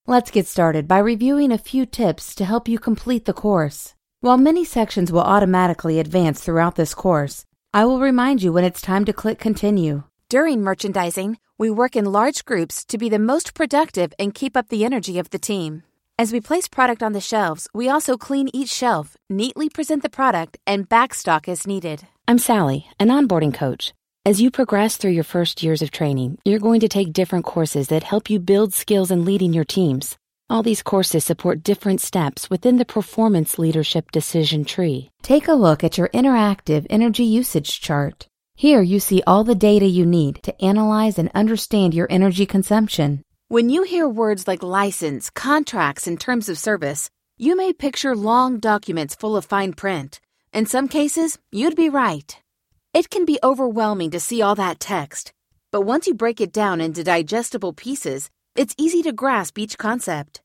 Let's get started by reviewing a few tips to help you complete the course. While many sections will automatically advance throughout this course, I will remind you when it's time to click Continue. During merchandising, we work in large groups to be the most productive and keep up the energy of the team. As we place product on the shelves, we also clean each shelf, neatly present the product, and backstock as needed. I'm Sally, an onboarding coach. As you progress through your first years of training, you're going to take different courses that help you build skills in leading your teams. All these courses support different steps within the Performance Leadership Decision Tree. Take a look at your interactive energy usage chart. Here you see all the data you need to analyze and understand your energy consumption. When you hear words like license, contracts, and terms of service, you may picture long documents full of fine print. In some cases, you'd be right. It can be overwhelming to see all that text, but once you break it down into digestible pieces, it's easy to grasp each concept.